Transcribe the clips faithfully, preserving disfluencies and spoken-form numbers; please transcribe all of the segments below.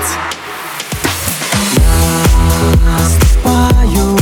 Наступают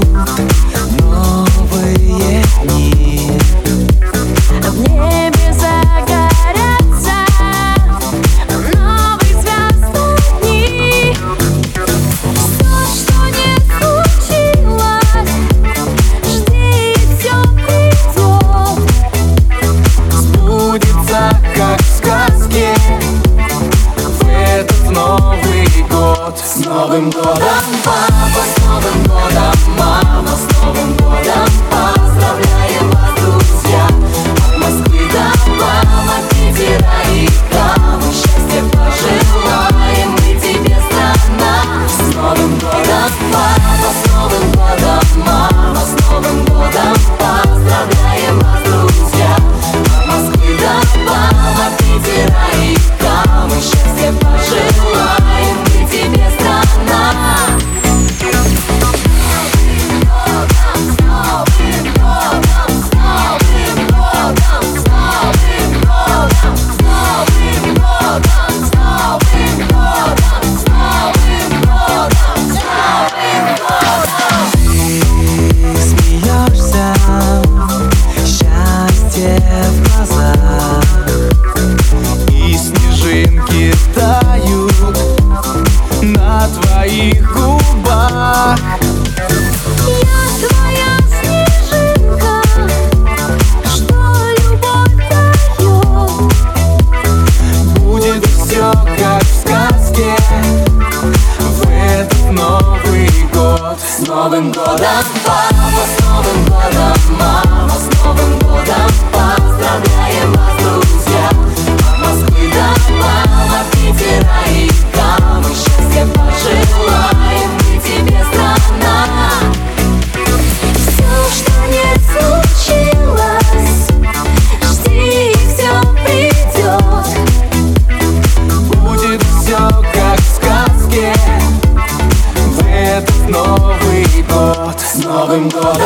новые дни, в небе загорятся новые звездные дни. Все, что не случилось, жди, и все придет. сбудется, как в сказке, в этот Новый год. С Новым годом, папа, с Новым годом, мама, с Новым годом. Поздравляем вас, друзья, от Москвы до Бама, Питера и Камы. Счастья пожелаем мы тебе, страна. С Новым годом, папа, с Новым годом, мама, с Новым годом. Поздравляем вас, друзья, от Москвы до Бама, Питера и Камы. Счастья пожелаем мы тебе, страна. В глазах, и снежинки тают на твоих губах. Я твоя снежинка, что любовь дает. Будет все как в сказке, в этот Новый год. С Новым годом, папа, с Новым годом, мама, с Новым годом. Поздравляем вас, друзья, от Москвы до Бама, Питера и Камы. Счастья пожелаем мы тебе, страна. Все, что не случилось, жди, и все придет. Будет все как в сказке, в этот Новый год. С Новым годом.